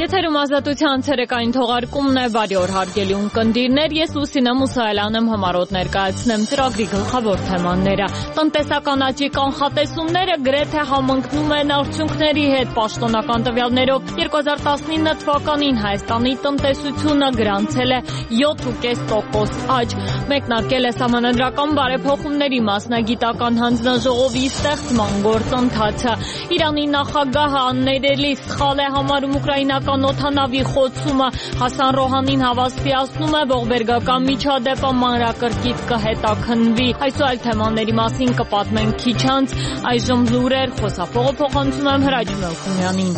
Եթերում ազատության ցերեկային թողարկումն է, բարի օր հարգելի ունկնդիրներ, ես Լուսինե Մուսայելյան եմ, համառոտ ներկայացնեմ ծրագրի գլխավոր թեմաները։ Տնտեսական աճի կանխատեսումները գրեթե համընկնում են արդյունքների հետ։ Պաշտոնական տվյալներով 2019 թվականին Հայաստանի տնտեսությունը գրանցել է 7,5% աճ։ Մեկնարկել է սահմանադրական բարեփոխումների մասնագիտական հանձնաժողովի ստեղծման գործընթացը։ Իրանի նախագահը աններելի սխալ է համարում ուկրաինական օդանավի խոցումը, Հասան Ռոհանին հավաստիացնում է ողբերգական միջադեպը մանրակրկիտ կհետաքննվի։ Այս ու այլ թեմաների մասին կպատմենք քիչ անց, այժմ լուրեր, խոսափողը փոխանցում եմ Հրաչ Մելքոնյանին։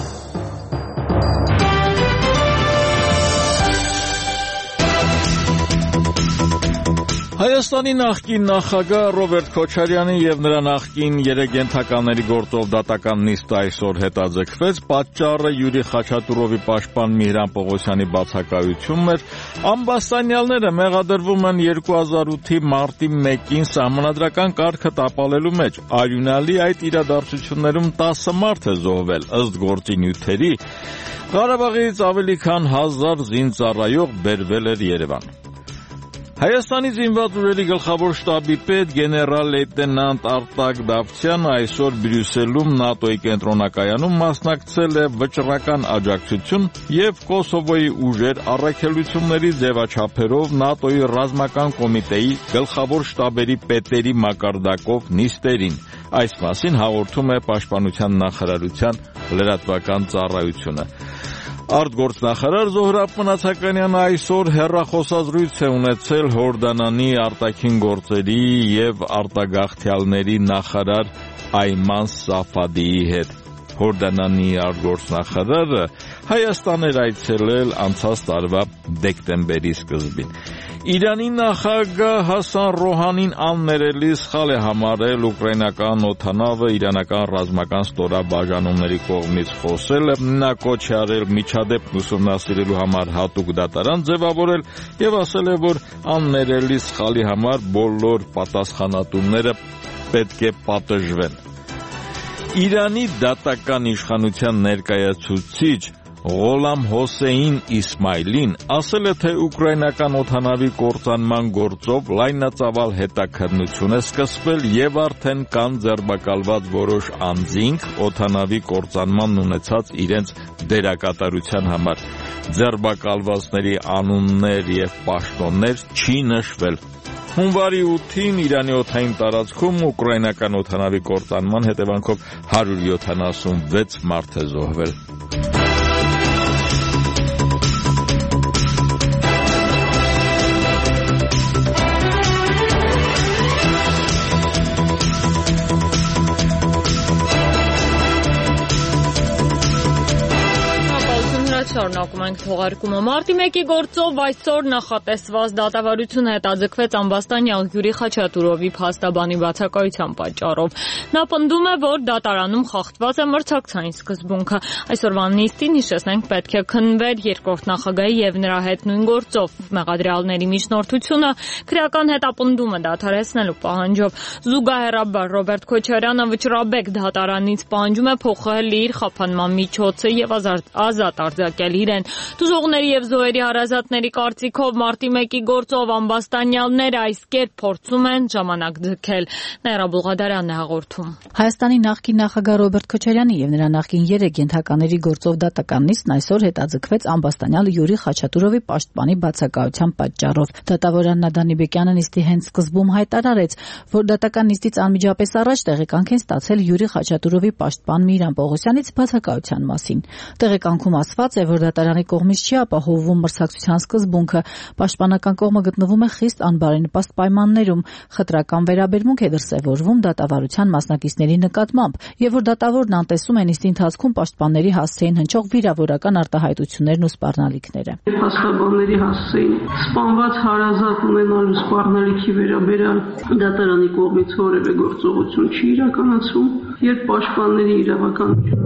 Հայաստանի նախկին նախագահ Ռոբերտ Քոչարյանի և նրա նախկին 3 ենթականների գործով դատական նիստը այսօր հետաձգվեց։ Պատճառը Յուրի Խաչատուրովի պաշտպան Միհրան Պողոսյանի բացակայությունն էր։ Ամբաստանյալները մեղադրվում են 2008-ի մարտի 1-ին սահմանադրական կարգը տապալելու մեջ։ Արյունալի այդ իրադարձություններում 10 մարդ է զոհվել, ըստ գործի նյութերի։ Ղարաբաղից ավելի քան 1000 զինծառայող բերվել էր Երևան։ Հայաստանի զինված ուժերի գլխավոր շտաբի պետ գեներալ լեյտենանտ Արտակ Դավթյանը այսօր Բրյուսելում ՆԱՏՕ-ի կենտրոնակայանում մասնակցել է վճռական աջակցություն և Կոսովոյի ուժեր առաքելությունների ձևաչափերով ՆԱՏՕ-ի ռազմական կոմիտեի գլխավոր շտաբերի պետերի մակարդակով նիստերին։ Այս մասին հաղորդում է Պաշտպանության նախարարության լրատվական ծառայությունը։ Արտգործնախարար Զոհրաբ Մնացականյանը այսօր հեռախոսազրույց է ունեցել Հորդանանի արտաքին գործերի և արտագաղթյալների նախարար Այման Սաֆադիի հետ։ Հորդանանի արտգործնախարարը Հայաստան էր այցելել անցած տարվա դեկտեմբերի սկզբին։ Իրանի նախագահ Հասան Ռոհանին աններելի սխալ է համարել ուկրաինական օդանավը իրանական ռազմական ստորաբաժանումների կողմից խոցելը։ Նա կոչ է արել միջադեպն ուսումնասիրելու համար հատուկ դատարան ձևավորել և ասել է, որ աններելի սխալի համար բոլոր պատասխանատուները պետք է պատժվեն։ Իրանի դատական իշխանության ներկայացուցիչ Ղոլամ Հոսեյն Իսմայլին ասել է, թե ուկրաինական օդանավի կործանման գործով լայնածավալ հետաքննություն է սկսվել և արդեն կան ձերբակալված որոշ անձինք օդանավի կործանմանն ունեցած իրենց դերակատարության համար։ Ձերբակալվածների անուններ և պաշտոններ չի նշվել։ Հունվարի 8-ին Իրանի օդային տարածքում ուկրաինական օդանավի կործանման հետևանքով 176 մարդ է զոհվել։ Շարունակում ենք թողարկումը։ Մարտի 1-ի գործով այսօր նախատեսված դատավարությունը հետաձգվեց ամբաստանյալ Յուրի Խաչատուրովի փաստաբանի բացակայության պատճառով։ Նա պնդում է, որ դատարանում խախտված է մրցակցային սկզբունքը։ Այսօրվա նիստին, հիշեցնենք, պետք է քննվեր երկրորդ նախագահի և նրա հետ նույն գործով մեղադրյալների միջնորդությունը քրեական հետապնդումը դադարեցնելու պահանջով։ Զուգահեռաբար Ռոբերտ Քոչարյանը վճռաբեկ դատարանից պահանջում է փոխել իր խափանման միջոցը և ազատ արձակել իրեն։ Տուժողների և զոհերի հարազատների կարծիքով մարտի 1-ի գործով ամբաստանյալները այս կերպ փորձում են ժամանակ ձգել։ Նաիրա Բուղադարյանն է հաղորդում։ Հայաստանի նախկին նախագահ Ռոբերտ Քոչարյանի և նրա նախկին 3 ենթակաների գործով դատական նիստն այսօր հետաձգվեց ամբաստանյալ Յուրի Խաչատուրովի պաշտպանի բացակայության պատճառով։ Դատավոր Աննա Դանիբեկյանը նիստի հենց սկզբում հայտարարեց, որ դատական նիստից անմիջապես առաջ տեղեկանք են ստացել Յուրի Խաչատուրովի պաշտպան Միհրան Պողոսյանից բացակայության մասին։ Տեղեկանքում ասված է, որ դատարանի կողմից չի ապահովվում մրցակցության սկզբունքը, պաշտպանական կողմը գտնվում է խիստ անբարենպաստ պայմաններում, խտրական վերաբերմունք է դրսևորվում դատավարության մասնակիցների նկատմամբ, և որ դատավորն անտեսում է նիստի ընթացքում պաշտպանների հասցեին հնչող վիրավորական արտահայտություններն ու սպառնալիքները։ Փաստաբանների հասցեին սպանված հարազատ ունենալու սպառնալիքի վերաբերյալ դատարանի կողմից որևէ գործողություն չի իրականացվում, երբ պաշտպանների իրավական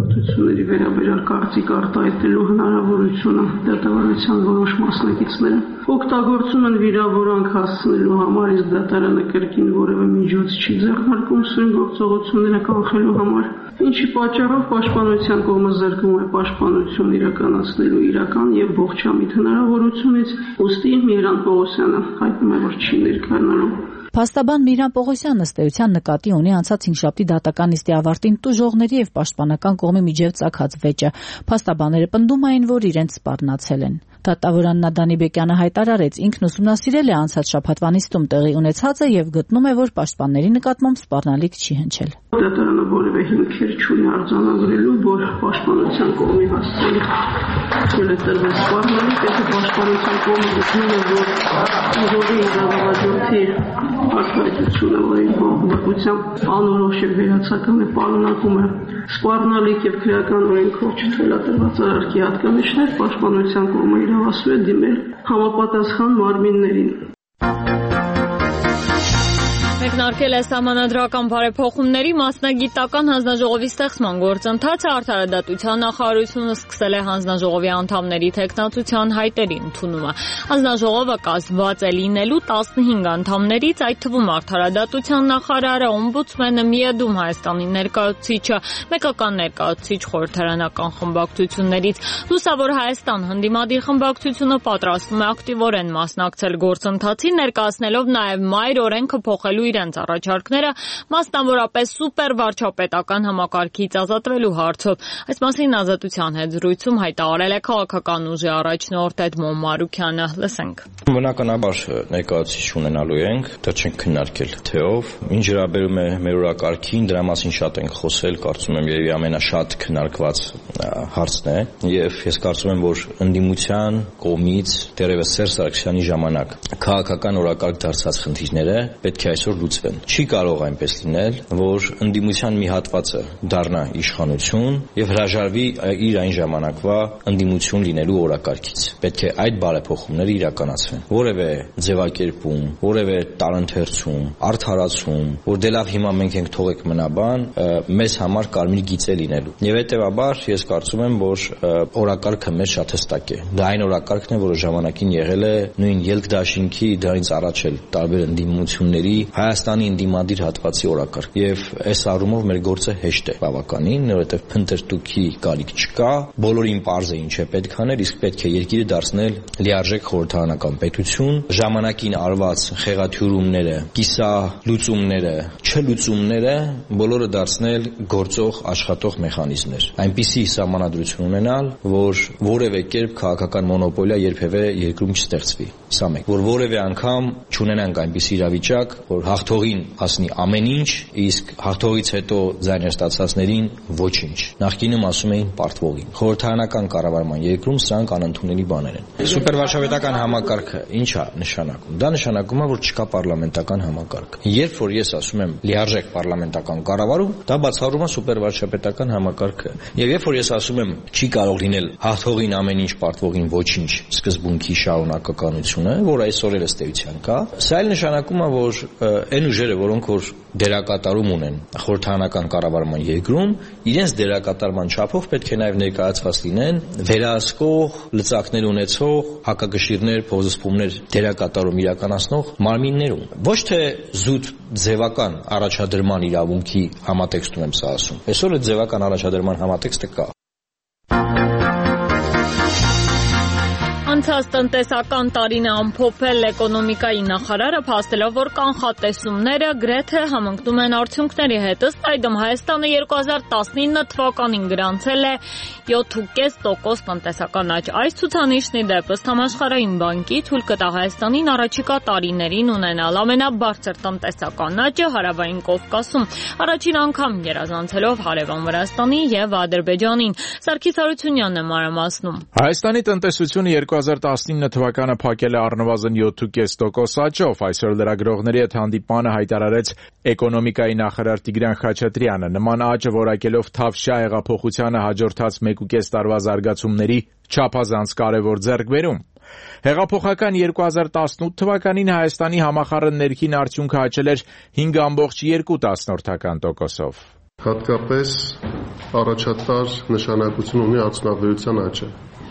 իրադարձությունների վերաբերյալ կարծիք արտահայտելու հնարավորությունը դատավարության որոշ մասնակիցները օգտագործում են վիրավորանք հասցնելու համար, իսկ դատարանը կրկին որևէ միջոց չի ձեռնարկում սույն գործողությունները կանխելու համար, ինչի պատճառով պաշտպանության կողմը զրկվում է պաշտպանություն իրականացնելու իրական եւ ողջամիտ հնարավորությունից, ուստի Միրանտ Պողոսյանը հայտնում է, որ չի ներկայանալու։ Փաստաբան Միրանտ Պողոսյանն ըստ էության նկատի ունի անցած հինգշաբթի դատական նիստի ավարտին տուժողների եւ պաշտպանական կողմի միջև ծագած վեճը։ Փաստաբանները պնդում էին, որ իրենց սպառնացել են։ Դատավոր Աննա Դանիբեկյանը հայտարարեց, ինքն ուսումնասիրել է անցած շաբաթվա նիստում տեղի ունեցածը եւ գտնում է, որ պաշտպանների նկատմամբ սպառնալիք չի հնչել։ Դատարանը որևէ հիմքեր չունի արձանագրելու, որ պաշտպանության կողմի հասցեին թույլ է տրվել սպառնալիք, եթե պաշտպանության կողմը գտնում է, որ ուղղի իրավաբանության արտահայտությունը, որին բողոքությամբ անորոշ եւ վերացական է պարունակում է սպառնալիք եւ քրեական օրենքով չթույլատրված արարքի հատկանիշներ, պաշտպանության կողմը իրավասու է դիմել համապատասխան մարմիններին։ Մեկնարկել է սահմանադրական բարեփոխումների մասնագիտական հանձնաժողովի ստեղծման գործընթացը, Արդարադատության նախարարությունը սկսել է հանձնաժողովի անդամների թեկնածության հայտերի ընդունումը։ Հանձնաժողովը կազմված է լինելու 15 անդամներից, այդ թվում Արդարադատության նախարարը, օմբուդսմենը, Միադում Հայաստանի ներկայացուցիչը, մեկական ներկայացուցիչ խորհրդարանական խմբակցություններից։ Լուսավոր Հայաստան հնդիմադիր խմբակցությունը պատրաստվում է ակտիվորեն մասնակցել գործընթացին, ներկայացնելով նաև մայր օրենքը փոխելու իրենց առաջարկները, մասնավորապես սուպերվարչապետական համակարգից ազատվելու հարցով։ Այս մասին Ազատության հետ զրույցում հայտարարել է քաղաքական ուժի առաջնորդ Էդմոն Մարուքյանը։ Լսենք։ Բնականաբար ներկայացուցիչ ունենալու ենք, դա չենք քննարկել թեով։ Ինչ վերաբերում է մեր օրակարգին, դրա մասին շատ ենք խոսել, կարծում եմ երևի ամենաշատ քննարկված հարցն է, եւ ես կարծում եմ, որ ընդդիմության կողմից դեռևս Սերժ Սարգսյանի ժամանակ քաղաքական օրակարգ դարձած խնդիրները պետք է այսօր լուծվեն։ Չի կարող այնպես լինել, որ ընդդիմության մի հատվածը դառնա իշխանություն եւ հրաժարվի իր այն ժամանակվա ընդդիմություն լինելու օրակարգից։ Պետք է այդ բարեփոխումները իրականացվեն։ Որևէ ձևակերպում, որևէ տարընթերցում, արդարացում, որ դե լավ հիմա մենք ենք թողեք մնաբան, մեզ համար կարմիր գիծ է լինելու։ Եվ հետեւաբար ես կարծում եմ, որ օրակարգը մեր շատ հստակ է։ Դա այն օրակարգն է, որը ժամանակին եղել է նույն ելքդաշինքի, դրանից առաջ էլ տարբեր ընդդիմությունների Հայաստանի ընդդիմադիր հատվածի օրակարգ։ Եվ այս առումով մեր գործը հեշտ է բավականին, որովհետև փնտրտուքի կարիք չկա, բոլորին պարզ է ինչ է պետք անել, իսկ պետք է երկիրը դարձնել լիարժեք խորհրդարանական պետություն, ժամանակին արված խեղաթյուրումները, կիսալուծումները, չլուծումները բոլորը դարձնել գործող աշխատող մեխանիզմներ։ Այնպիսի սահմանադրություն ունենալ, որ որևէ կերպ քաղաքական մոնոպոլիա երբևէ երկրում չստեղծվի։ Սա մեկ, որ որևէ անգամ չունենանք այնպիսի իրավիճակ, որ հաղթողին հասնի ամեն ինչ, իսկ հաղթողից հետո ձայներ ստացածներին ոչինչ։ Նախկինում ասում էին պարտվողին։ Խորհրդարանական կառավարման երկրում սրանք անընդունելի բաներ են։ Սուպերվարչապետական համակարգը ի՞նչ է նշանակում։ Դա նշանակում է, որ չկա պարլամենտական համակարգ։ Երբ որ ես ասում եմ լիարժեք պարլամենտական կառավարում, դա բացառում է սուպերվարչապետական համակարգը։ Եվ երբ որ ես ասում եմ չի կարող լինել հաղթողին ամեն ինչ, պարտվողին ոչինչ սկզբունքի շարունակականությունը, որ այսօր էլ ըստ էության կա, սա էլ նշանակում է, որ այն ուժերը, որոնք որ դերակատարում ունեն խորհրդարանական կառավարման երկրում, իրենց դերակատարման չափով պետք է նաև ներկայացված լինեն վերահսկող, լծակներ ունեցող, հակակշիռներ, փոխզսպումներ դերակատարում իրականացնող մարմիններում։ Ոչ թե զուտ ձևական առաջադրման իրավունքի համատեքստում եմ սա ասում։ Այսօր այդ ձևական առաջադրման համատեքստը կա։ Անցած տնտեսական տարին է ամփոփել էկոնոմիկայի նախարարը, փաստելով, որ կանխատեսումները գրեթե համընկնում են արդյունքների հետ։ Ըստ այդմ Հայաստանը 2019 թվականին գրանցել է 7.5% տնտեսական աճ։ Այս ցուցանիշն ի դեպ ըստ Համաշխարհային բանկի թույլ կտա Հայաստանին առաջիկա տարիներին ունենալ ամենաբարձր տնտեսական աճը Հարավային Կովկասում, առաջին անգամ գերազանցելով Հարևան Վրաստանի եւ Ադրբեջանին։ Սարգիս Հարությունյանն է մանրամասնում։ Հայաստանի տնտեսությունը 2019 թվականը փակել է առնվազն 7.5% աճով։ Այսօր լրագրողների հետ հանդիպմանը հայտարարեց էկոնոմիկայի նախարար Տիգրան Խաչատրյանը։ Նման աճը որակելով Թավշյա հեղափոխությանը հաջորդած 1.5 տարվա զարգացումների չափազանց կարևոր ձեռքբերում։ Հեղափոխական 2018 թվականին Հայաստանի համախառն ներքին արդյունքը աճել էր 5.2%-ով։ Հատկապես առաջատար նշանակություն ունի արդյունաբերության աճը։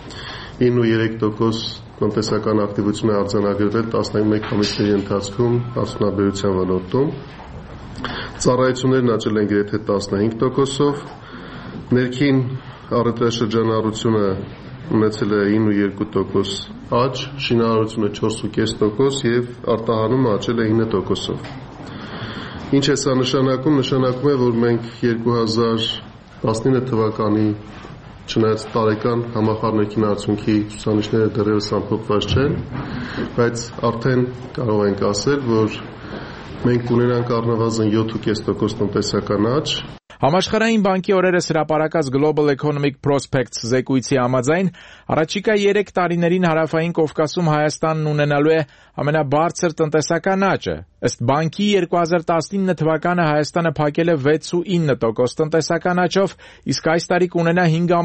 9.3% տնտեսական ակտիվություն է արձանագրվել 11 ամիսների ընթացքում արդյունաբերության ոլորտում։ Ծառայություններն աճել են գրեթե 15%-ով, ներքին առևտրաշրջանառությունը ունեցել է 9.2% աճ, շինարարությունը 4.5% եւ արտահանումը աճել է 9%-ով։ Ինչ է սա նշանակում։ Նշանակում է, որ մենք 2019 թվականի չնայած տարեկան համախառնեկին արդյունքի ցուցանիշները դեռևս ամփոփված չեն, բայց արդեն կարող ենք ասել, որ մենք ունենանք առնվազն 7.5% տնտեսական աճ։ Համաշխարհային բանկի օրերս հրապարակած Global Economic Prospects զեկույցի համաձայն առաջիկա 3 տարիներին Հարավային Կովկասում Հայաստանն ունենալու է ամենաբարձր տնտեսական աճը։ Ըստ բանկի 2019 թվականը Հայաստանը փակել է 6.9% տնտեսական աճով, իսկ այս տարի կունենա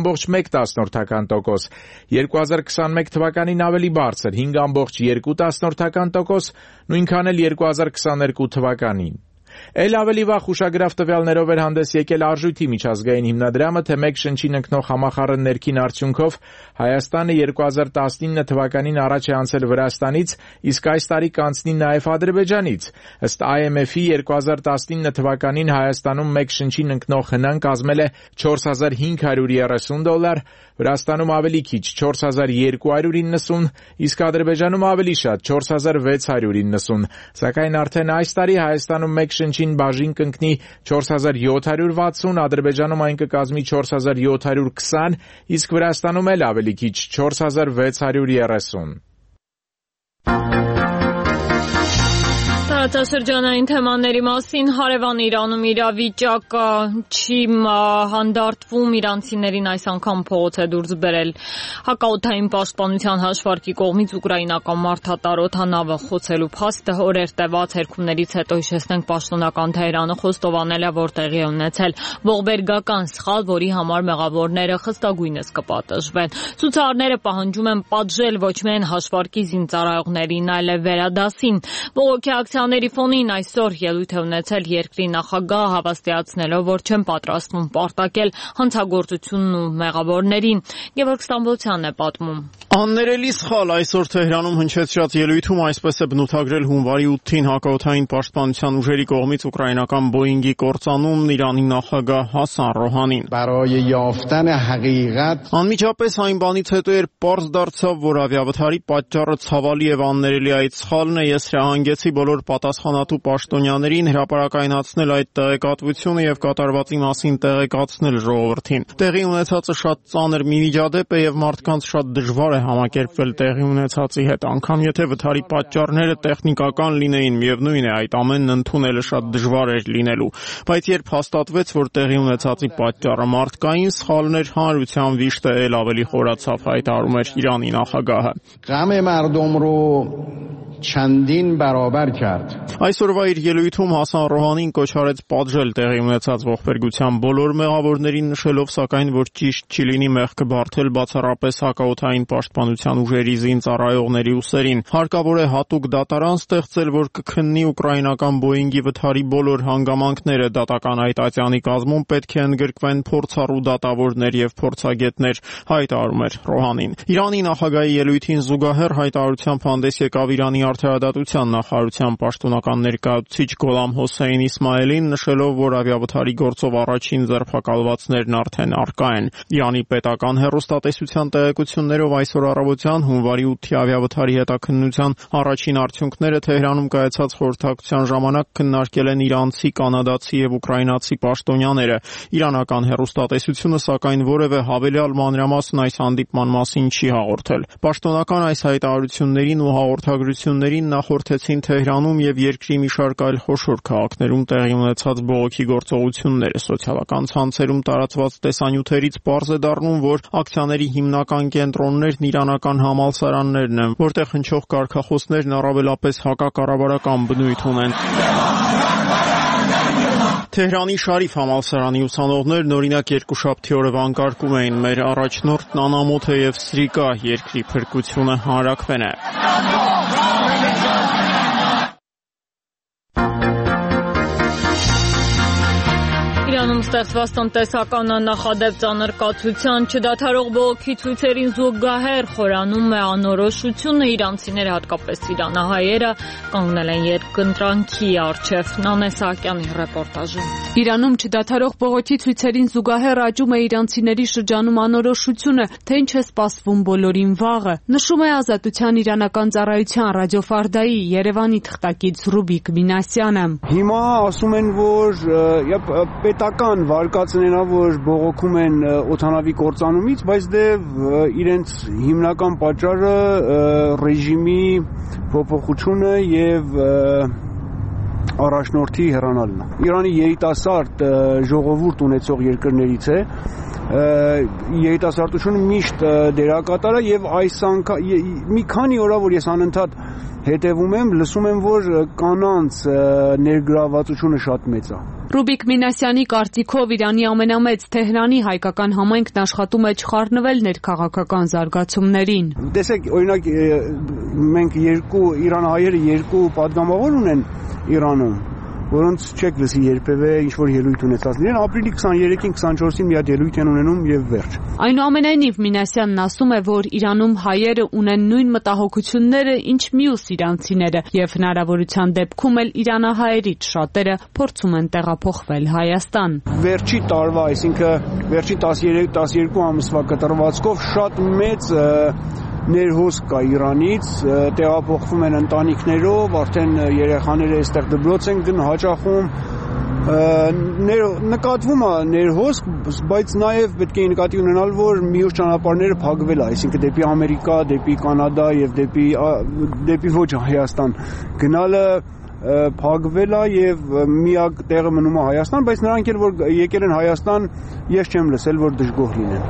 5.1%։ 2021 թվականին ավելի բարձր 5.2%, նույնքան էլ 2022 թվականին։ Էլ ավելի վաղ ուշագրավ տվյալներով էր հանդես եկել Արժույթի միջազգային հիմնադրամը, թե մեկ շնչին ընկնող համախառն ներքին արդյունքով Հայաստանը 2019 թվականին առաջ է անցել Վրաստանից, իսկ այս տարի կանցնի նաև Ադրբեջանից։ Ըստ IMF-ի 2019 թվականին Հայաստանում մեկ շնչին ընկնող հնան կազմել է $4,530, Վրաստանում ավելի քիչ $4,290, իսկ Ադրբեջանում ավելի շատ $4,690, սակայն արդեն այս տարի Հայաստանում մեկ շնչին բաժին կընկնի $4,760, Ադրբեջանում այն կկազմի $4,720, իսկ Վրաստանում էլ ավելի քիչ $4,630։ Տարածաշրջանային թեմաների մասին հարևան Իրանում իրավիճակը չի հանդարտվում, իրանցիներին այս անգամ փողոց է դուրս բերել հակաօդային պաշտպանության հաշվարկի կողմից ուկրաինական մարդատար օդանավը խոցելու փաստը։ Օրեր տևած հերքումներից հետո հիշեցնենք պաշտոնական Թեհրանը խոստովանել է, որ տեղի է ունեցել ողբերգական սխալ, որի համար մեղավորները խստագույնս կպատժվեն։ Ցուցարարները պահանջում են պատժել ոչ միայն հաշվարկի զինծառայողներին, այլև վերադասին։ Բողոքի ակցիաների ֆոնին այսօր ելույթ է ունեցել երկրի նախագահը, հավաստիացնելով, որ չեն պատրաստվում պարտակել հանցագործությունն ու մեղավորներին։ Գևորգ Ստամբոլցյանն է պատմում։ Աններելի սխալ այսօր Թեհրանում հնչեցրած ելույթում այսպես է բնութագրել հունվարի 8-ին հակաօդային պաշտպանության ուժերի կողմից ուկրաինական Boeing-ի կործանումն Իրանի նախագահ Հասան Ռոհանին։ Անմիջապես այն բանից հետո էր պարզ դարձավ, որ ավիավթարի պատճառը ցավալի եւ աններելի այդ սխալն է, ես հրահանգեցի բոլոր պատասխանատու պաշտոնյաներին հրապարակայնացնել այդ տեղեկատվությունը եւ կատարվածի մասին տեղեկացնել ժողովրդին։ Տեղի ունեցածը շատ ծանր միջադեպ է եւ մարդկանց շատ դժվար է համակերպվել տեղի ունեցածի հետ, անգամ եթե վթարի պատճառները տեխնիկական լինեին, միևնույն է այդ ամենն ընդունելը շատ դժվար էր լինելու, բայց երբ հաստատվեց, որ տեղի ունեցածի պատճառը մարդկային սխալներ, հանրության վիշտը էլ ավելի խորացավ, հայտարարում էր Իրանի նախագահը։ چندین برابر کرد. Այսօրվա իր ելույթում Հասան Ռոհանին կոչ արեց պատժել տեղի ունեցած ողբերգության բոլոր մեղավորներին, նշելով սակայն, որ ճիշտ չի լինի մեղքը բարթել բացառապես հակաօդային պաշտպանության ուժերի զինծառայողների ուսերին։ Հարկավոր է հատուկ դատարան ստեղծել, որ կքննի ուկրաինական Boeing-ի վթարի բոլոր հանգամանքները։ Դատական այդ ատյանի կազմում պետք է ընդգրկվեն փորձառու դատավորներ եւ փորձագետներ, հայտարարում էր Ռոհանին։ Իրանի նախագահի ելույթին զուգահեռ հայտարարությամբ հանդես եկավ Իրանի Արդարադատության նախարարության պաշտոնական ներկայացուցիչ Գոլամ Հոսեյն Իսմայելին, նշելով, որ ավիավթարի գործով առաջին ձերբակալվածներն արդեն առկա են։ Իրանի պետական հեռուստատեսության տեղեկություններով այսօր առավոտյան հունվարի 8-ի ավիավթարի հետաքննության առաջին արդյունքները Թեհրանում կայացած խորհրդակցության ժամանակ քննարկել են իրանցի, կանադացի եւ ուկրաինացի պաշտոնյաները։ Իրանական հեռուստատեսությունը սակայն որևէ հավելյալ մանրամասն այս հանդիպման մասին չի հաղորդել։ Պաշտոնական այս հայտարարություններին ու հաղորդագրություններին նախորդեցին Թեհրանում եւ երկրի մի շարք այլ խոշոր քաղաքներում տեղի ունեցած բողոքի գործողությունները։ Սոցիալական ցանցերում տարածված տեսանյութերից պարզ է դառնում, որ ակցիաների հիմնական կենտրոններն իրանական համալսարաններն են, որտեղ հնչող կարգախոսներն առավելապես հակակառավարական բնույթ ունեն։ Թեհրանի Շարիֆ համալսարանի ուսանողներն օրինակ երկուշաբթի օրը վանկարկում էին մեր առաջնորդն անամոթ է եւ սրիկա, երկրի փրկությունը հանրաքվեն է։ Իրանում ստեղծված տնտեսական նախադեպ ծանր կացության չդադարող բողոքի ցույցերին զուգահեռ խորանում է անորոշությունը, իրանցիները, հատկապես իրանահայերը, կանգնել են երկընտրանքի առջև։ Նանե Սահակյանի ռեպորտաժը։ Իրանում չդադարող բողոքի ցույցերին զուգահեռ աճում է իրանցիների շրջանում անորոշությունը, թե ինչ է սպասվում բոլորին վաղը, նշում է Ազատության իրանական ծառայության ռադիոֆարդայի Երևանի թղթակից Ռուբիկ Մինասյանը։ Հիմա ասում են, որ պետական վարկածներն ա, որ բողոքում են օդանավի կործանումից, բայց դե իրենց հիմնական պատճառը ռեժիմի փոփոխությունը եւ առաջնորդի հեռանալն է։ Իրանի երիտասարդ ժողովուրդ ունեցող երկրներից է, երիտասարդությունը միշտ դերակատար է եւ այս մի քանի օր որ ես անընդհատ հետևում եմ, լսում եմ, որ կանանց ներգրավվածությունը շատ մեծ է։ Ռուբիկ Մինասյանի կարծիքով Իրանի ամենամեծ Թեհրանի հայկական համայնքն աշխատում է չխառնվել ներքաղաքական զարգացումներին։ Տեսեք, օրինակ մենք իրանահայերը երկու падգամավոր ունեն Իրանում, որոնց չեք լսի երբևէ ինչ-որ ելույթ ունեցած լինեն, ապրիլի 23-ին, 24-ին մի հատ ելույթ են ունենում եւ վերջ։ Այնուամենայնիվ Մինասյանն ասում է, որ Իրանում հայերը ունեն նույն մտահոգությունները, ինչ մյուս իրանցիները, եւ հնարավորության դեպքում էլ իրանահայերից շատերը փորձում են տեղափոխվել Հայաստան։ Վերջի տարվա, այսինքն վերջի 13-12 ամսվա կտրվածքով շատ մեծ ներհոսք կա Իրանից, տեղափոխվում են ընտանիքներով, արդեն երեխաները այստեղ դպրոց են հաճախում, նկատվում է ներհոսք, բայց նաև պետք է նկատի ունենալ, որ մյուս ճանապարհները փակվել է, այսինքն դեպի Ամերիկա, դեպի Կանադա եւ դեպի ոչ Հայաստան գնալը փակվել է եւ միակ տեղը մնում է Հայաստան, բայց նրանք էլ որ եկել են Հայաստան, ես չեմ լսել, որ դժգոհ լինեն։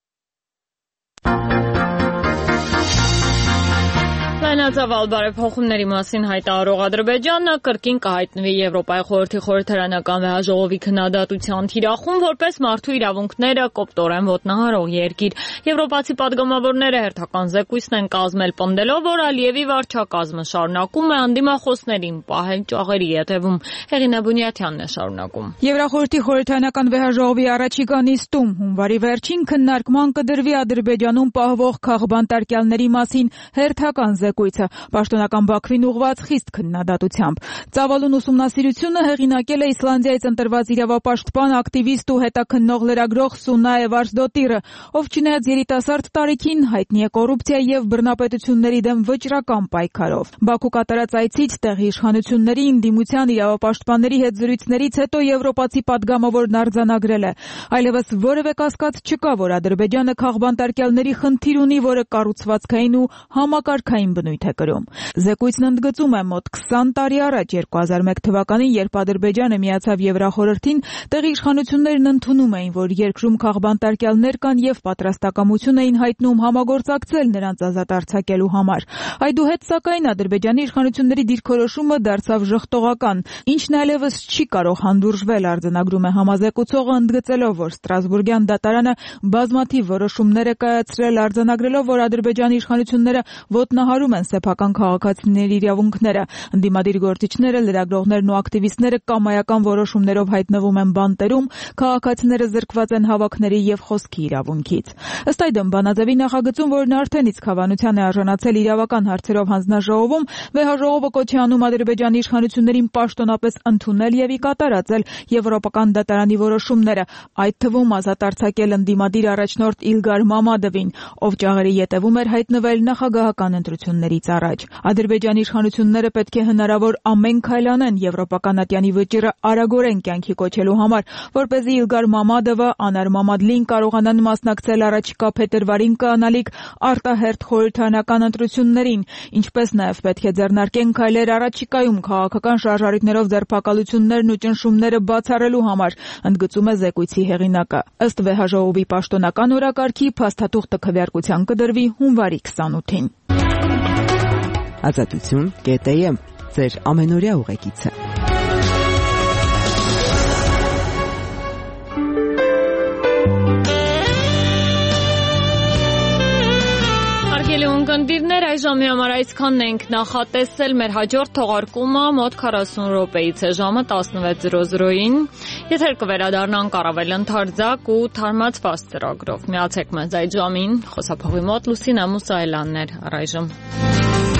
Լայնածավալ բարեփոխումների մասին հայտարարող Ադրբեջանը կրկին կհայտնվի Եվրոպայի խորհրդի խորհրդարանական վեհաժողովի քննադատության թիրախում որպես մարդու իրավունքները կոպտորեն ոտնահարող երկիր։ Եվրոպացի падգամավորները հերթական զեկույցն են կազմել, պնդելով, որ Ալիևի վարչակազմը շարունակում է անդիմախոսներին պահել ճաղերի ետևում։ Հեղինե Բունյաթյանն է շարունակում։ Եվրախորհրդի խորհրդարանական վեհաժողովի առաջիկա նիստում հունվարի վերջին քննարկման կդրվի Ադրբեջանում պահվող քաղբանտարկյալների մասին հերթական զեկույցը, պաշտոնական Բաքվին ուղղված խիստ քննադատությամբ։ Ծավալուն ուսումնասիրությունը հեղինակել է Իսլանդիայից ընտրված իրավապաշտպան, ակտիվիստ ու հետաքննող լրագրող Սունայե Վարսդոտիրը, ով չնայած երիտասարդ տարիքին հայտնի է կոռուպցիա եւ բռնապետությունների դեմ վճռական պայքարով։ Բաքու կատարած այցից տեղի իշխանությունների ընդդիմության իրավապաշտպանների հետ զրույցներից հետո եվրոպացի падգամավորն արձանագրել է. այլևս որևէ կասկած չկա, որ Ադրբեջանը քաղբանտարկյալների խնդիր ունի, որը կառուցվածքային ու համակարգային բնույթ է կրում։ Զեկույցն ընդգծում է մոտ 20 տարի առաջ 2001 թվականին, երբ Ադրբեջանը միացավ Եվրախորհրդին, տեղի իշխանություններն ընդունում էին, որ երկրում քաղբանտարկյալներ կան եւ պատրաստակամություն էին հայտնում համագործակցել նրանց ազատ արձակելու համար։ Այդուհետ, սակայն, Ադրբեջանի իշխանությունների դիրքորոշումը դարձավ ժխտողական, ինչն այլևս չի կարող հանդուրժվել, արձանագրում է համազեկուցողը, ընդգծելով, որ Ստրասբուրգյան դատարանը բազմաթիվ որոշումներ է կայացրել, արձանագրելով, որ Ադրբեջանի իշխանությունները ոտնահարում են սեփական քաղաքացիների իրավունքները։ Ընդդիմադիր գործիչները, լրագրողներն ու ակտիվիստները կամայական որոշումներով հայտնվում են բանտերում, քաղաքացիները զրկված են հավաքների եւ խոսքի իրավունքից։ Ըստ այդմ, բանաձևի նախագծում, որն արդեն իսկ հավանության է արժանացել իրավական հարցերով հանձնաժողովում, վեհաժողովը կոչ է անում Ադրբեջանի իշխանություններին պաշտոնապես ընդունել եւ ի կատար ածել եվրոպական դատարանի որոշումները, այդ թվում ազատ արձակել ընդդիմադիր առաջնորդ Իլգար Մամադովին, ով ճաղերի ետևում էր հայտնվել նախագահական ընտրություններից առաջ։ Ադրբեջանի իշխանությունները պետք է հնարավոր ամեն քայլ անեն եվրոպական ատյանի վճիռը արագորեն կյանքի կոչելու համար, որպեսզի Իլգար Մամադովը, Անար Մամադլին կարողանան մասնակցել առաջիկա փետրվարին կայանալիք արտահերթ խորհրդարանական ընտրություններին, ինչպես նաև պետք է ձեռնարկեն քայլեր առաջիկայում քաղաքական շարժառիթներով ձերբակալություններն ու ճնշումները բացառելու համար, ընդգծում է զեկույցի հեղինակը։ Ըստ վեհաժողովի պաշտոնական օրակարգի, փաստաթուղթը քվեարկության կդրվի հունվարի 28-ին։ Ազատություն.am ձեր ամենօրյա ուղեկիցը։ Հարգելի ունկնդիրներ, Առայժմ համար այսքանն ենք նախատեսել, մեր հաջորդ թողարկումը մոտ 40 րոպեից է ժամը 16:00-ին։ Եթեր կվերադառնանք առավել ընդարձակ ու թարմացված ծրագրով։ Միացեք մեզ այդ ժամին, խոսափողի մոտ Լուսինա Մուսայելյանն էր առայժմ։